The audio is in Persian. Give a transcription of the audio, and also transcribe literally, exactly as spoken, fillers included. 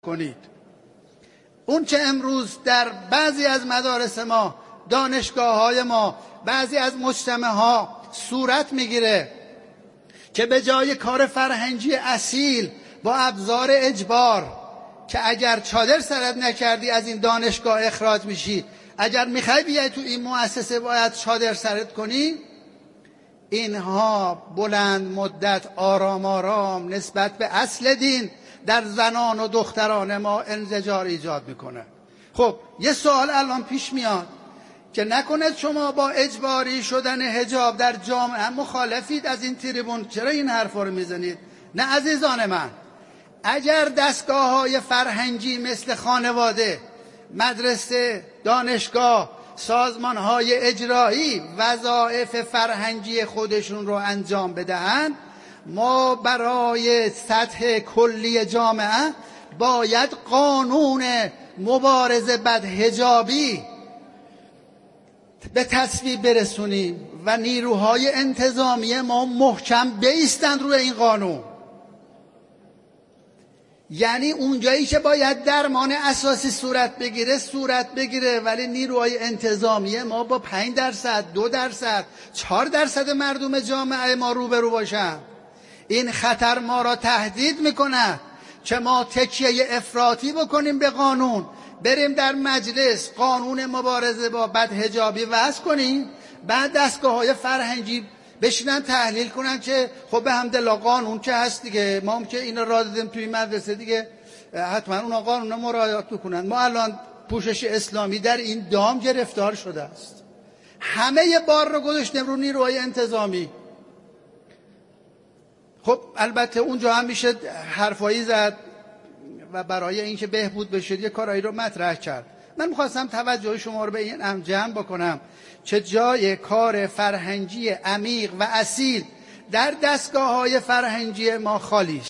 کنید. اون چه امروز در بعضی از مدارس ما، دانشگاه های ما، بعضی از مجتمع ها صورت میگیره که به جای کار فرهنگی اصیل با ابزار اجبار که اگر چادر سرت نکردی از این دانشگاه اخراج میشی، اگر میخوای بیای تو این مؤسسه باید چادر سرت کنی، اینها بلند مدت آرام آرام نسبت به اصل دین در زنان و دختران ما انزجار ایجاد میکنه. خب یه سوال الان پیش میاد که نکنه شما با اجباری شدن حجاب در جامعه مخالفید از این تریبون، چرا این حرفا رو میزنید؟ نه عزیزان من، اگر دستگاه های فرهنگی مثل خانواده، مدرسه، دانشگاه، سازمان های اجرایی وظایف فرهنگی خودشون رو انجام بدهند، ما برای سطح کلی جامعه باید قانون مبارزه بدحجابی به تصویب برسونیم و نیروهای انتظامی ما محکم بایستند روی این قانون. یعنی اونجایی که باید درمان اساسی صورت بگیره صورت بگیره، ولی نیروهای انتظامی ما با پنج درصد، دو درصد، چهار درصد مردم جامعه ما روبرو باشن. این خطر ما را تهدید میکنه که ما تکیه افراطی بکنیم به قانون، بریم در مجلس قانون مبارزه با بدحجابی وضع کنیم، بعد دستگاه های فرهنگی بشینن تحلیل کنن که خب به حمدالله قانون که هست دیگه، ما هم که این را دادیم توی مدرسه دیگه حتما اونا قانون را مراعات بکنن. ما الان پوشش اسلامی در این دام گرفتار شده است، همه بار رو گذاشتیم رو نیروهای انتظامی. خب البته اونجا هم میشه حرفایی زد و برای اینکه بهبود بشه یه کارایی رو مطرح کرد. من میخواستم توجه شما رو به این هم جمع بکنم که جای کار فرهنگی عمیق و اصیل در دستگاه های فرهنگی ما خالی است.